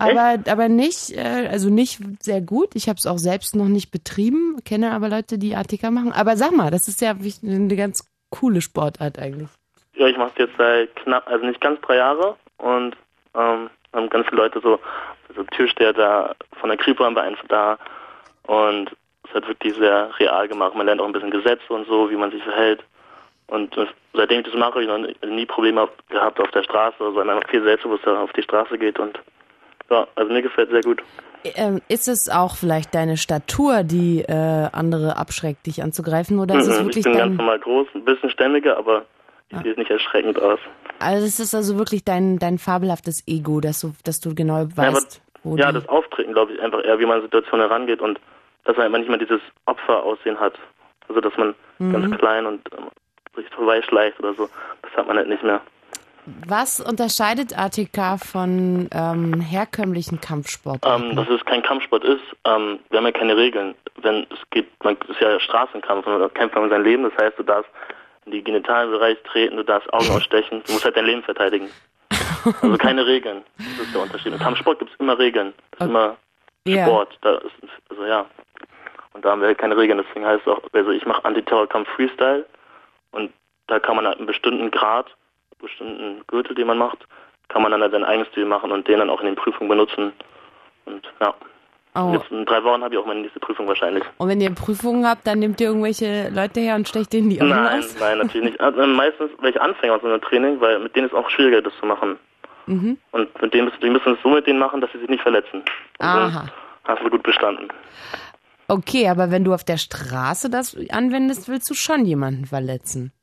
aber nicht, also nicht sehr gut. Ich habe es auch selbst noch nicht betrieben, kenne aber Leute, die ATK machen. Aber sag mal, das ist ja eine ganz coole Sportart eigentlich. Ja, ich mache es jetzt seit also nicht ganz 3 Jahre und haben ganz viele Leute so Türsteher da, von der Kripo haben wir einfach da und es hat wirklich sehr real gemacht. Man lernt auch ein bisschen Gesetze und so, wie man sich verhält. Und seitdem ich das mache, habe ich noch nie Probleme gehabt auf der Straße, weil man einfach viel selbstbewusster auf die Straße geht und ja, also mir gefällt es sehr gut. Ist es auch vielleicht deine Statur, die andere abschreckt, dich anzugreifen, oder ist es wirklich ich bin ganz normal groß, ein bisschen stämmiger, aber ich sehe nicht erschreckend aus. Also es ist also wirklich dein fabelhaftes Ego, dass du genau weißt, wo ja, das Auftreten, glaube ich, einfach eher, wie man an Situationen herangeht und dass man nicht mehr dieses Opferaussehen hat. Also dass man ganz klein und sich vorbeischleicht oder so. Das hat man halt nicht mehr. Was unterscheidet ATK von herkömmlichen Kampfsportarten? Dass es kein Kampfsport ist. Wir haben ja keine Regeln. Wenn es geht, es ist ja Straßenkampf, man kämpft um sein Leben. Das heißt, du darfst in die Genitalbereich treten, du darfst Augen ausstechen. Du musst halt dein Leben verteidigen. Also keine Regeln. Das ist der Unterschied. Im Kampfsport gibt es immer Regeln. Das ist immer Sport. Da ist, also ja. Und da haben wir halt keine Regeln. Deswegen heißt es auch, also ich mache Antiterrorkampf Freestyle. Und da kann man halt einen bestimmten Grad, einen bestimmten Gürtel, den man macht, kann man dann halt seinen eigenen Stil machen und den dann auch in den Prüfungen benutzen. Und ja. Jetzt in 3 Wochen habe ich auch meine nächste Prüfung wahrscheinlich. Und wenn ihr Prüfungen habt, dann nehmt ihr irgendwelche Leute her und stecht denen die Augen aus? Nein, natürlich nicht. Also meistens welche Anfänger aus so einem Training, weil mit denen ist es auch schwieriger, das zu machen. Und mit denen müssen es so mit denen machen, dass sie sich nicht verletzen. Und dann hast du gut bestanden. Okay, aber wenn du auf der Straße das anwendest, willst du schon jemanden verletzen?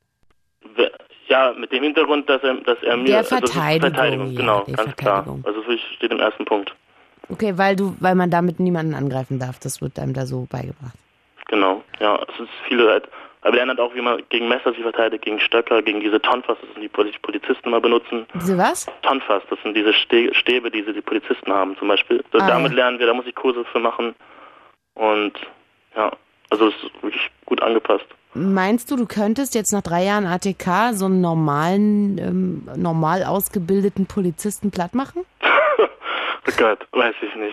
Ja, mit dem Hintergrund, dass er mir... Der Verteidigung, genau, ganz klar. Also das steht im ersten Punkt. Okay, weil man damit niemanden angreifen darf, das wird einem da so beigebracht. Genau, ja, es ist viele halt, aber lernen halt auch, wie man gegen Messer sich verteidigt, gegen Stöcker, gegen diese Tonfas, das sind die Polizisten immer benutzen. Diese was? Tonfas, das sind diese Stäbe, die die Polizisten haben zum Beispiel. Damit lernen wir, da muss ich Kurse für machen und ja, also es ist wirklich gut angepasst. Meinst du könntest jetzt nach 3 Jahren ATK so einen normal ausgebildeten Polizisten platt machen? Oh Gott, weiß ich nicht.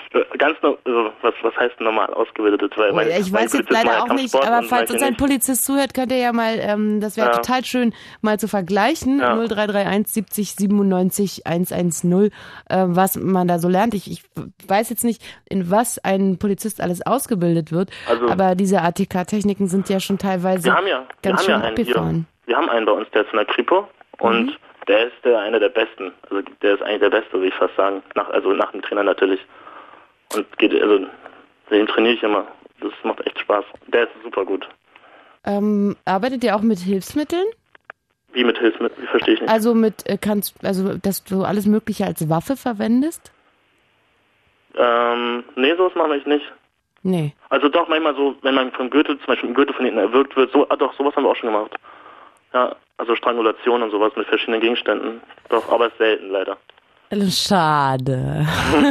Was heißt normal ausgebildet? Ich weiß jetzt leider auch nicht, aber falls uns ein Polizist zuhört, könnt ihr ja mal, das wäre total schön, mal zu vergleichen, 0331 70 97 110, was man da so lernt. Ich weiß jetzt nicht, in was ein Polizist alles ausgebildet wird, aber diese ATK-Techniken sind ja schon teilweise ganz schön abgefahren. Wir haben einen bei uns, der ist von der Kripo und der ist einer der Besten. Also der ist eigentlich der Beste, würde ich fast sagen. Nach dem Trainer natürlich. Und den trainiere ich immer. Das macht echt Spaß. Der ist super gut. Arbeitet ihr auch mit Hilfsmitteln? Wie mit Hilfsmitteln? Wie verstehe ich nicht. Also dass du alles Mögliche als Waffe verwendest? Nee, sowas mache ich nicht. Nee. Also doch, manchmal so, wenn man vom Gürtel, zum Beispiel im Gürtel von hinten erwürgt wird, doch, sowas haben wir auch schon gemacht. Ja, also Strangulation und sowas mit verschiedenen Gegenständen. Doch, aber es ist selten leider. Schade.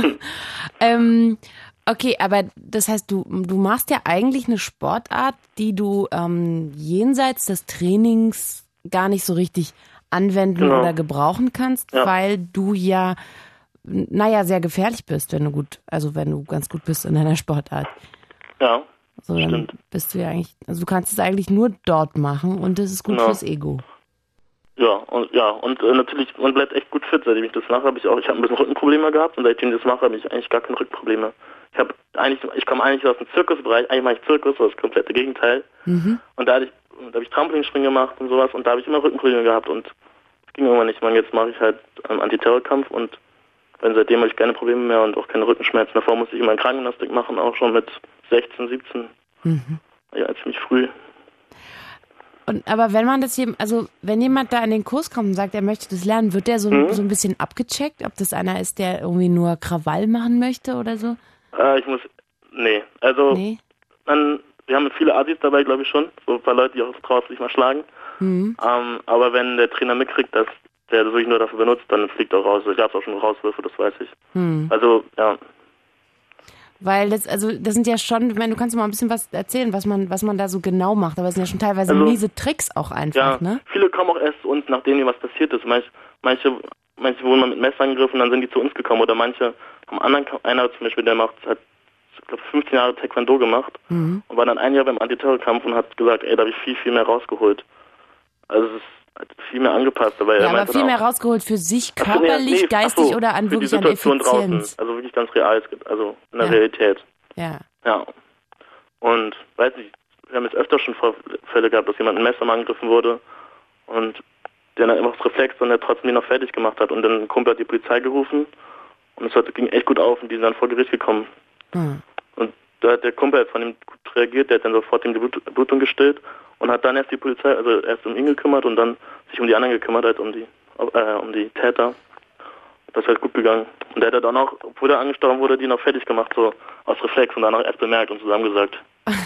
Okay, aber das heißt, du machst ja eigentlich eine Sportart, die du jenseits des Trainings gar nicht so richtig anwenden oder gebrauchen kannst, weil du ja, sehr gefährlich bist, wenn du ganz gut bist in deiner Sportart. Ja. So, dann stimmt. Bist du ja eigentlich, also du kannst es eigentlich nur dort machen und das ist gut fürs Ego. Und natürlich, man bleibt echt gut fit, seitdem ich das mache. Ich habe ein bisschen Rückenprobleme gehabt und seitdem ich das mache, habe ich eigentlich gar keine Rückenprobleme. Ich komme eigentlich aus dem Zirkusbereich, eigentlich mache ich Zirkus, das komplette Gegenteil. Und da habe ich Trampolinspringen gemacht und sowas und da habe ich immer Rückenprobleme gehabt und es ging irgendwann nicht. Jetzt mache ich halt Antiterrorkampf und seitdem habe ich keine Probleme mehr und auch keine Rückenschmerzen. Davor musste ich immer Krankengymnastik machen, auch schon mit 16, 17. Ja, ziemlich früh. Aber wenn jemand da in den Kurs kommt und sagt, er möchte das lernen, wird der so ein bisschen abgecheckt, ob das einer ist, der irgendwie nur Krawall machen möchte oder so? Nee. Wir haben viele Assis dabei, glaube ich schon. So ein paar Leute, die auch draußen sich mal schlagen. Aber wenn der Trainer mitkriegt, dass der das wirklich nur dafür benutzt, dann fliegt er raus. Ich habe auch schon Rauswürfe, das weiß ich. Also, ja. Weil das sind ja schon, ich meine, du kannst mal ein bisschen was erzählen, was man da so genau macht, aber es sind ja schon teilweise miese Tricks auch einfach, ne? Viele kommen auch erst zu uns, nachdem was passiert ist. Manche manche wurden mal mit Messer angegriffen, dann sind die zu uns gekommen. Oder manche haben einer zum Beispiel, der hat, ich glaube, 15 Jahre Taekwondo gemacht und war dann ein Jahr beim Antiterrorkampf und hat gesagt, ey, da habe ich viel, viel mehr rausgeholt. Also es ist viel mehr angepasst. Aber ja, aber viel mehr rausgeholt für sich, körperlich, geistig oder an wirklich an Effizienz? Draußen, also wirklich ganz real, also in der Realität. Ja. Ja. Und, weiß nicht, wir haben jetzt öfter schon Fälle gehabt, dass jemand ein Messer mal angegriffen wurde und der dann einfach das Reflex und der trotzdem den noch fertig gemacht hat und dann ein Kumpel hat die Polizei gerufen und es ging echt gut auf und die sind dann vor Gericht gekommen. Und da hat der Kumpel von ihm gut reagiert, der hat dann sofort die Blutung gestillt und hat dann erst die Polizei, also erst um ihn gekümmert und dann sich um die anderen gekümmert, halt um die Täter. Das ist halt gut gegangen. Und der hat dann auch, obwohl er angestochen wurde, die noch fertig gemacht, so aus Reflex und dann auch erst bemerkt und zusammengesagt.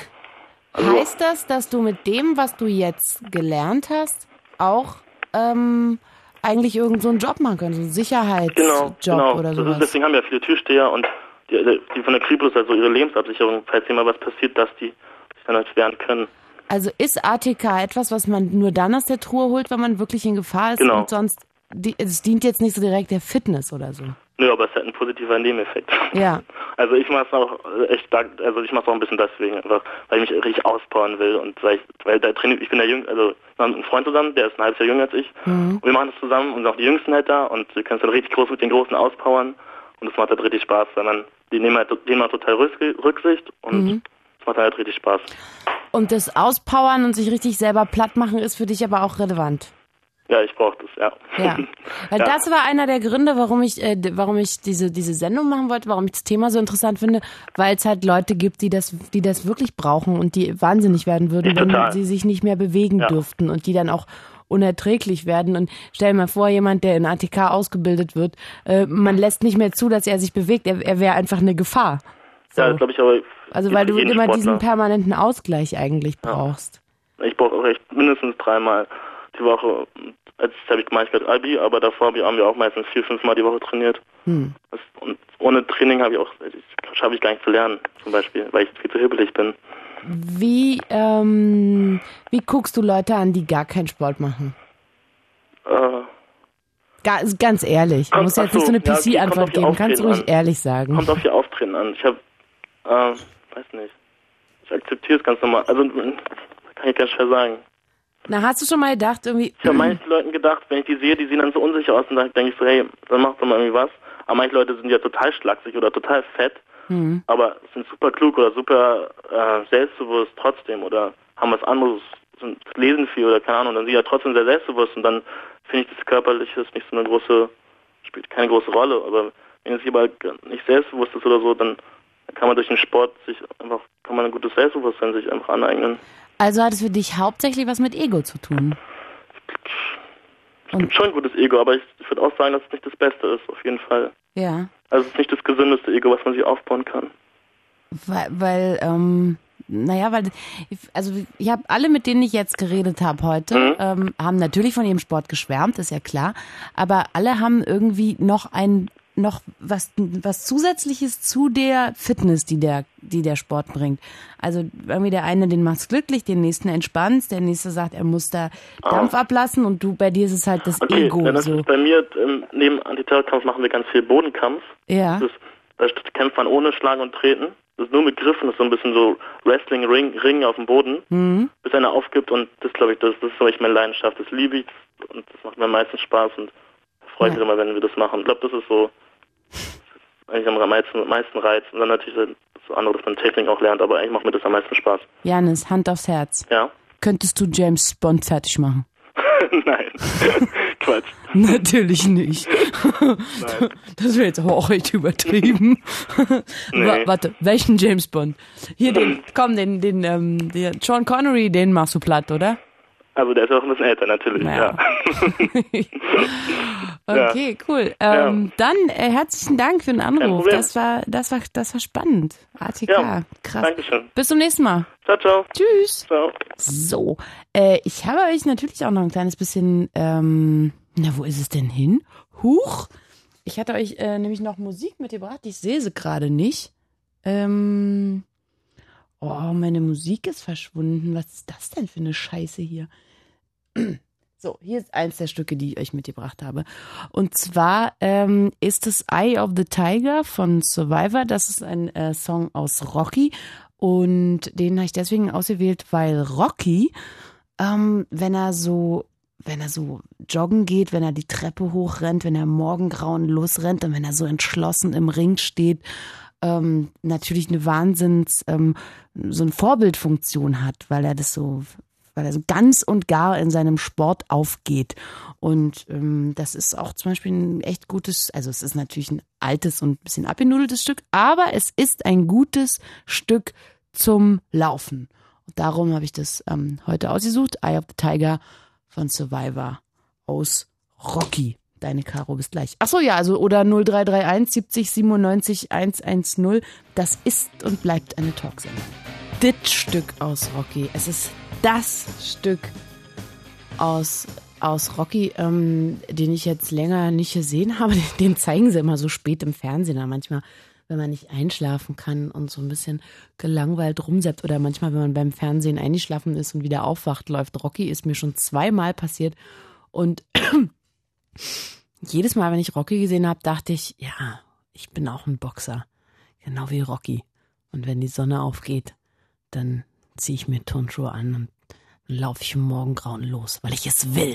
Also, heißt das, dass du mit dem, was du jetzt gelernt hast, auch eigentlich irgend so einen Job machen kannst, so einen Sicherheitsjob oder sowas? Deswegen haben wir ja viele Türsteher und die von der Kripo ist also ihre Lebensabsicherung, falls hier mal was passiert, dass die sich dann halt wehren können. Also ist ATK etwas, was man nur dann aus der Truhe holt, wenn man wirklich in Gefahr ist? Genau. Und sonst, es dient jetzt nicht so direkt der Fitness oder so? Nö, aber es hat einen positiven Nebeneffekt. Ja. Also ich mache es auch echt stark, also ich mache es auch ein bisschen deswegen, einfach, weil ich mich richtig auspowern will und weil da trainiere ich bin der Jüngste, also wir haben einen Freund zusammen, der ist ein halbes Jahr jünger als ich und wir machen das zusammen und auch die Jüngsten halt da und wir können es dann richtig groß mit den Großen auspowern und das macht halt richtig Spaß, weil die nehmen halt total Rücksicht und das macht halt richtig Spaß. Und das Auspowern und sich richtig selber platt machen ist für dich aber auch relevant? Ja, ich brauche das, ja. Ja, weil das war einer der Gründe, warum ich diese Sendung machen wollte, warum ich das Thema so interessant finde, weil es halt Leute gibt, die das wirklich brauchen und die wahnsinnig werden würden, wenn sie sich nicht mehr bewegen dürften und die dann auch unerträglich werden. Und stell dir mal vor, jemand, der in ATK ausgebildet wird, man lässt nicht mehr zu, dass er sich bewegt, er wäre einfach eine Gefahr. So. Ja, das glaube ich aber. Also weil du immer diesen permanenten Ausgleich eigentlich brauchst. Ich brauche auch echt mindestens 3-mal die Woche. Jetzt habe ich gerade Abi, aber davor haben wir auch meistens 4-5 Mal die Woche trainiert. Und ohne Training schaffe ich gar nicht zu lernen, zum Beispiel, weil ich viel zu hibbelig bin. Wie guckst du Leute an, die gar keinen Sport machen? Ganz ehrlich, du musst jetzt nicht so eine PC-Antwort geben, kannst du ruhig ehrlich sagen. Kommt auf ihr Auftreten an. Ich habe, weiß nicht, ich akzeptiere es ganz normal, also kann ich ganz schwer sagen. Na, hast du schon mal gedacht, irgendwie... Ich habe manchen Leuten gedacht, wenn ich die sehe, die sehen dann so unsicher aus und dann denke ich so, hey, dann mach doch mal irgendwie was. Aber manche Leute sind ja total schlaksig oder total fett, aber sind super klug oder super selbstbewusst trotzdem oder haben was anderes, lesen viel oder keine Ahnung, dann sind die ja trotzdem sehr selbstbewusst und dann finde ich das Körperliche ist nicht so spielt keine große Rolle. Aber wenn es jemand nicht selbstbewusst ist oder so, dann kann man durch den Sport kann man ein gutes Selbstbewusstsein sich einfach aneignen. Also hat es für dich hauptsächlich was mit Ego zu tun? Es gibt schon ein gutes Ego, aber ich würde auch sagen, dass es nicht das Beste ist, auf jeden Fall. Ja. Also es ist nicht das gesündeste Ego, was man sich aufbauen kann. Weil ich habe alle, mit denen ich jetzt geredet habe heute, haben natürlich von ihrem Sport geschwärmt, ist ja klar, aber alle haben irgendwie noch was Zusätzliches zu der Fitness, die der Sport bringt. Also irgendwie der eine, den macht's glücklich, den nächsten entspannt's, der nächste sagt, er muss da Dampf ablassen und bei dir ist es halt das Ego. Das ist bei mir, neben Antiterrorkampf machen wir ganz viel Bodenkampf. Ja. Da kämpft man ohne Schlagen und Treten. Das ist nur mit Griffen, das ist so ein bisschen so Wrestling, Ring auf dem Boden, bis einer aufgibt und das glaube ich, das ist so echt meine Leidenschaft. Das liebe ich und das macht mir am meisten Spaß und freut mich immer, wenn wir das machen. Ich glaube, das ist so eigentlich am meisten Reiz und dann natürlich das andere, dass man Technik auch lernt, aber eigentlich macht mir das am meisten Spaß. Janis, Hand aufs Herz. Ja? Könntest du James Bond fertig machen? Nein. Quatsch. Natürlich nicht. Nein. Das wäre jetzt aber auch echt übertrieben. Nee. Warte, welchen James Bond? Hier, den Sean Connery, den machst du platt, oder? Also der ist auch ein bisschen älter, natürlich, naja. Okay, cool. Dann herzlichen Dank für den Anruf. Das war spannend. ATK, ja, krass. Dankeschön. Bis zum nächsten Mal. Ciao, ciao. Tschüss. Ciao. So, ich habe euch natürlich auch noch ein kleines bisschen, wo ist es denn hin? Huch. Ich hatte euch nämlich noch Musik mitgebracht. Ich sehe sie gerade nicht. Meine Musik ist verschwunden. Was ist das denn für eine Scheiße hier? So, hier ist eins der Stücke, die ich euch mitgebracht habe. Und zwar ist es Eye of the Tiger von Survivor. Das ist ein Song aus Rocky. Und den habe ich deswegen ausgewählt, weil Rocky, wenn er so joggen geht, wenn er die Treppe hochrennt, wenn er Morgengrauen losrennt und wenn er so entschlossen im Ring steht, natürlich eine so eine Vorbildfunktion hat, weil er so ganz und gar in seinem Sport aufgeht. Und das ist auch zum Beispiel ein echt gutes, also es ist natürlich ein altes und ein bisschen abgenudeltes Stück, aber es ist ein gutes Stück zum Laufen. Und darum habe ich das heute ausgesucht. Eye of the Tiger von Survivor aus Rocky. Deine Caro, bis gleich. Ach so, ja, also oder 0331 70 97 110. Das ist und bleibt eine Talksendung. Das Stück aus Rocky. Es ist das Stück aus Rocky, den ich jetzt länger nicht gesehen habe. Den zeigen sie immer so spät im Fernsehen. Aber manchmal, wenn man nicht einschlafen kann und so ein bisschen gelangweilt rumseppt oder manchmal, wenn man beim Fernsehen eingeschlafen ist und wieder aufwacht, läuft Rocky. Ist mir schon 2-mal passiert. Und jedes Mal, wenn ich Rocky gesehen habe, dachte ich, ja, ich bin auch ein Boxer. Genau wie Rocky. Und wenn die Sonne aufgeht, dann ziehe ich mir Turnschuhe an und dann laufe ich im Morgengrauen los, weil ich es will.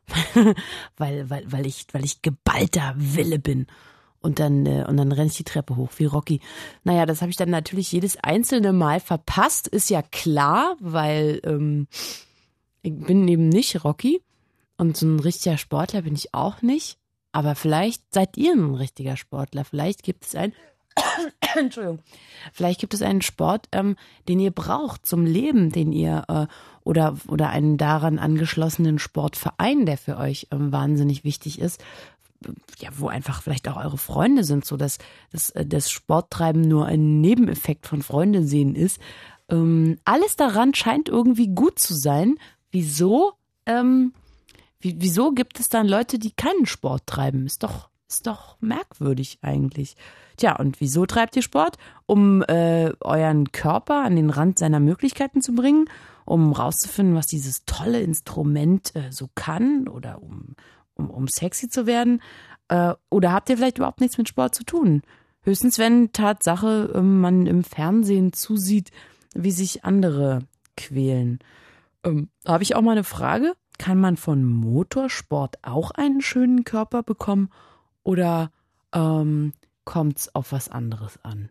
weil ich geballter Wille bin. Und dann renne ich die Treppe hoch, wie Rocky. Naja, das habe ich dann natürlich jedes einzelne Mal verpasst, ist ja klar, weil ich bin eben nicht Rocky und so ein richtiger Sportler bin ich auch nicht. Aber vielleicht seid ihr ein richtiger Sportler. Vielleicht gibt es Entschuldigung. Vielleicht gibt es einen Sport, den ihr braucht zum Leben, den ihr oder einen daran angeschlossenen Sportverein, der für euch wahnsinnig wichtig ist. Ja, wo einfach vielleicht auch eure Freunde sind, so dass das Sporttreiben nur ein Nebeneffekt von Freunde sehen ist. Alles daran scheint irgendwie gut zu sein. Wieso gibt es dann Leute, die keinen Sport treiben? Ist doch merkwürdig eigentlich. Tja, und wieso treibt ihr Sport? Um euren Körper an den Rand seiner Möglichkeiten zu bringen, um rauszufinden, was dieses tolle Instrument so kann oder um sexy zu werden? Oder habt ihr vielleicht überhaupt nichts mit Sport zu tun? Höchstens, wenn Tatsache man im Fernsehen zusieht, wie sich andere quälen. Habe ich auch mal eine Frage? Kann man von Motorsport auch einen schönen Körper bekommen? Oder kommt es auf was anderes an?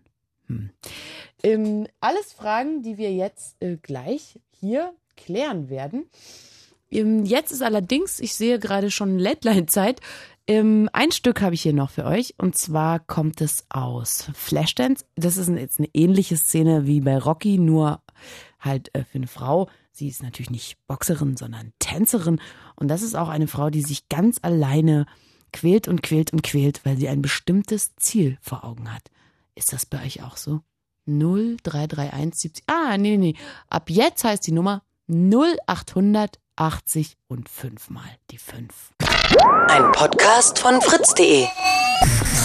Alles Fragen, die wir jetzt gleich hier klären werden. Jetzt ist allerdings, ich sehe gerade schon Late-Line-Zeit, ein Stück habe ich hier noch für euch und zwar kommt es aus Flashdance. Das ist jetzt eine ähnliche Szene wie bei Rocky, nur halt für eine Frau. Sie ist natürlich nicht Boxerin, sondern Tänzerin und das ist auch eine Frau, die sich ganz alleine quält und quält und quält, weil sie ein bestimmtes Ziel vor Augen hat. Ist das bei euch auch so? 0331 70. Nee. Ab jetzt heißt die Nummer 0880 und 5 mal die 5. Ein Podcast von fritz.de